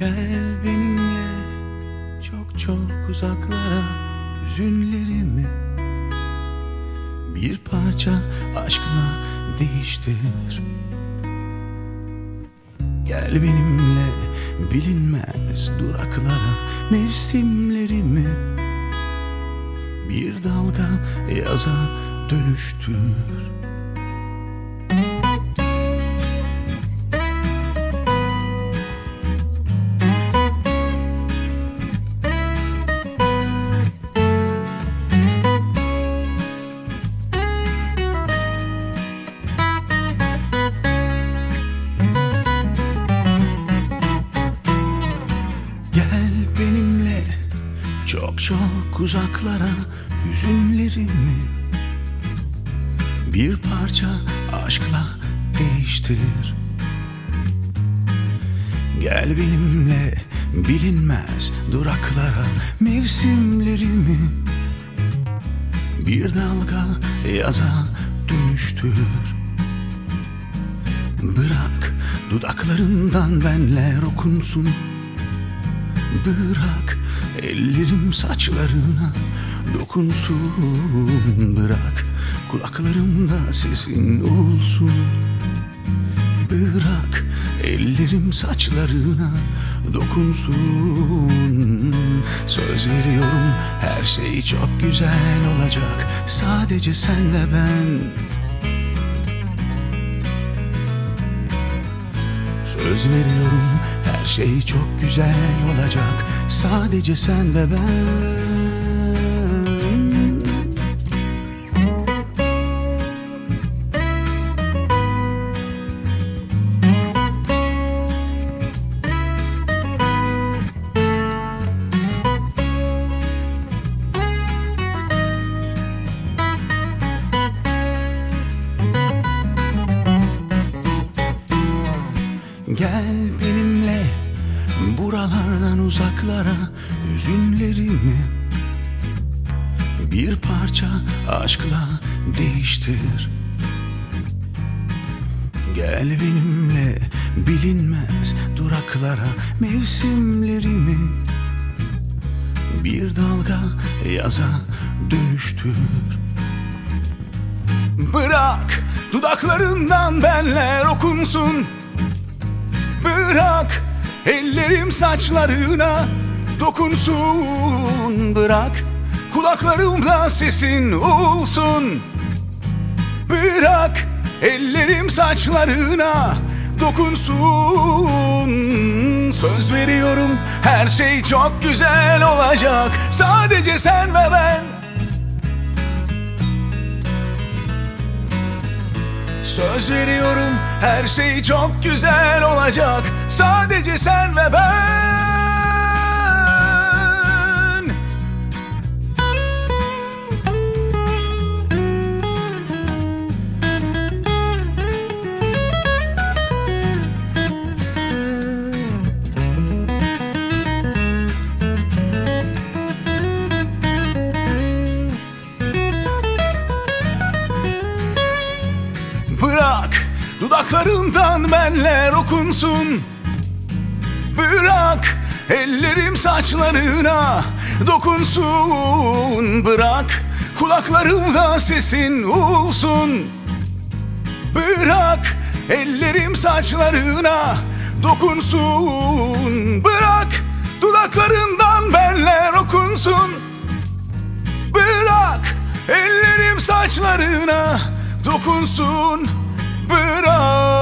Gel benimle çok çok uzaklara, hüzünlerimi bir parça aşkla değiştir. Gel benimle bilinmez duraklara, mevsimlerimi bir dalga yaza dönüştür. Gel benimle çok çok uzaklara, hüzünlerimi bir parça aşkla değiştir. Gel benimle bilinmez duraklara, mevsimlerimi bir dalga yaza dönüştür. Bırak dudaklarından benler okunsun, bırak ellerim saçlarına dokunsun, bırak kulaklarımda sesin olsun. Bırak ellerim saçlarına dokunsun. Söz veriyorum her şey çok güzel olacak, sadece sen ve ben. Söz veriyorum her şey çok güzel olacak, sadece sen ve ben. Gel benimle buralardan uzaklara, hüzünlerimi bir parça aşkla değiştir. Gel benimle bilinmez duraklara, mevsimlerimi bir dalga yaza dönüştür. Bırak dudaklarından benler okunsun, bırak ellerim saçlarına dokunsun, bırak kulaklarımda sesin olsun. Bırak ellerim saçlarına dokunsun. Söz veriyorum her şey çok güzel olacak, sadece sen ve ben. Söz veriyorum her şey çok güzel olacak, sadece sen ve ben. Bırak dudaklarından benler okunsun, bırak ellerim saçlarına dokunsun, bırak kulaklarımda sesin olsun. Bırak ellerim saçlarına dokunsun, bırak dudaklarından benler okunsun. Bırak ellerim saçlarına dokunsun, bırak